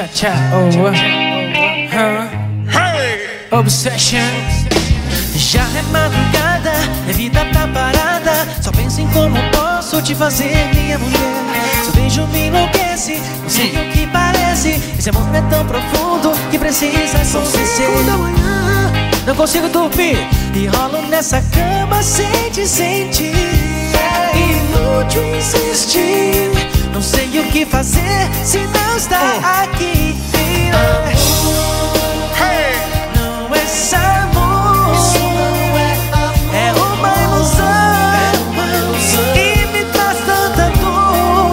cha-cha, Obsession. Já é madrugada, minha vida tá parada. Só penso em como posso te fazer minha mulher. Seu beijo me enlouquece, não sei o que parece. Esse amor é tão profundo que precisa acontecer. 5 da manhã, não consigo dormir e rolo nessa cama sem te sentir. Inútil insistir, não sei o que fazer se não está aqui. Não é esse amor, é uma ilusão e me traz tanta dor.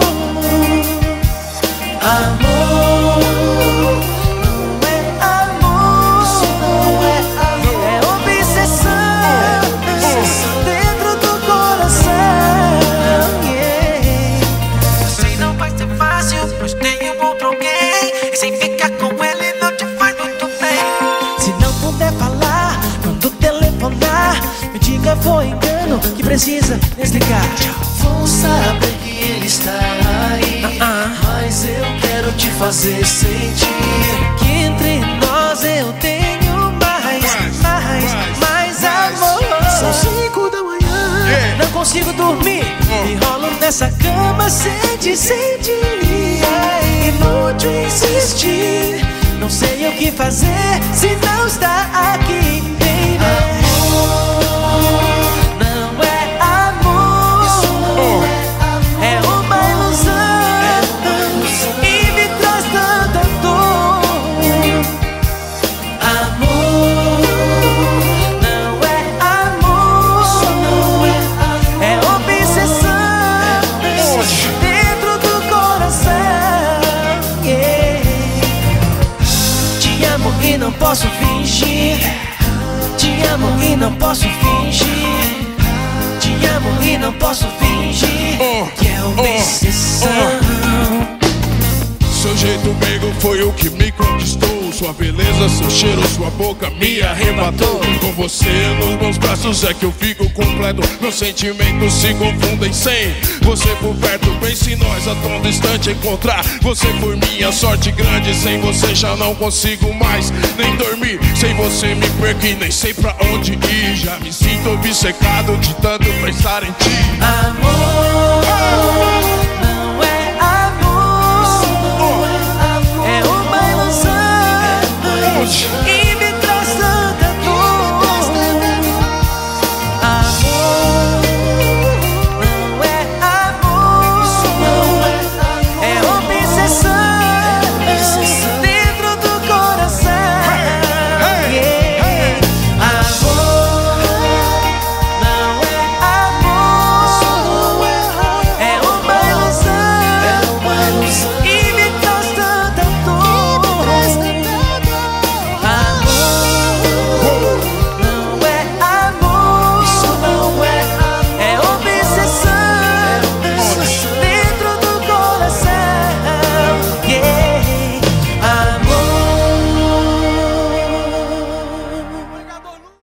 Amor não é amor, é obsessão dentro do coração. Sei não vai ser fácil, pois tenho outro alguém e sem ficar com ele não te faz muito bem. Se não puder falar, quando telefonar, me diga foi engano que precisa desligar. Vou saber que ele está aí, mas eu quero te fazer sentir que entre nós eu tenho mais amor. São 5 da manhã, não consigo dormir e rolo nessa cama sem te sentir. Inútil insistir, não sei o que fazer se não está aqui, baby. Não é amor, é uma ilusão e me traz tanta dor. Amor não é amor, é obsessão dentro do coração. Te amo e não posso fingir. Te amo e não posso fingir. Te amo e não posso fingir que é obsessão. Seu jeito meigo foi o que me conquistou. Sua beleza, seu cheiro, sua boca me arrebatou. Com você nos meus braços é que eu fico completo. Meus sentimentos se confundem sem você por perto. Pense nós a tão distante encontrar. Você foi minha sorte grande. Sem você já não consigo mais nem dormir. Sem você me perco e nem sei pra onde ir. Já me sinto obcecado de tanto pensar em ti. Amor